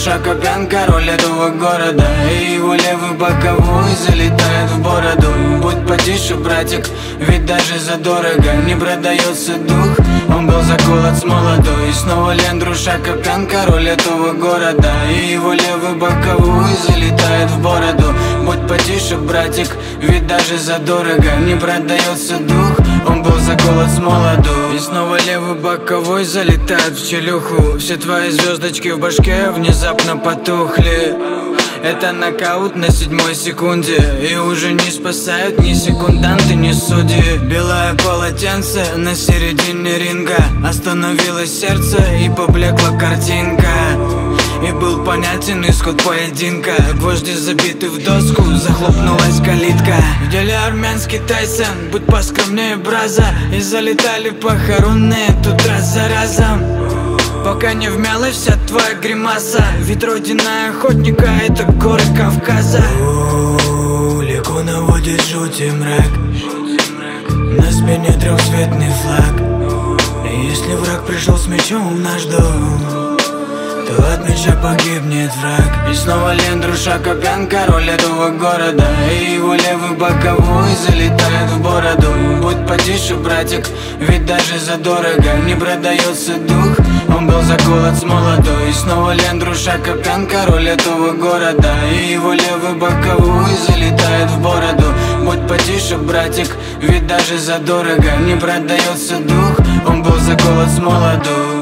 душа Копян, король этого города, и его левый боковой залетает в бороду. Будь потише, братик, ведь даже задорого не продается дух. Он был заколот с молоду. И снова Лендруша Копян, король этого города, и его левый боковой залетает в бороду. Будь потише, братик, ведь даже задорого не продается дух. Он был заколот с молоду. И снова левый боковой залетает в челюху. Все твои звездочки в башке внезапно потухли. Это нокаут на 7-й секунде, и уже не спасают ни секунданты, ни судьи. Белое полотенце на середине ринга, остановилось сердце и поблекла картинка. И был понятен исход поединка. Гвозди забиты в доску, захлопнулась калитка. В деле армянский Тайсон, будь поскромнее, браза. И залетали похоронные тут раз за разом, пока не вмялась вся твоя гримаса. Ведь родина охотника — это горы Кавказа. Легко наводит жуть и мрак, на спине трехцветный флаг. И если враг пришел с мечом в наш дом, то от меча погибнет враг. И снова Лендруша Копян, король этого города, и его левый боковой залетает в бороду. Будь потише, братик, ведь даже задорого не продается дух. Он был заколот с молоду. И снова Лендруша Копян, король этого города, и его левый боковой залетает в бороду. Будь потише, братик, ведь даже задорого не продается дух. Он был заколот с молоду.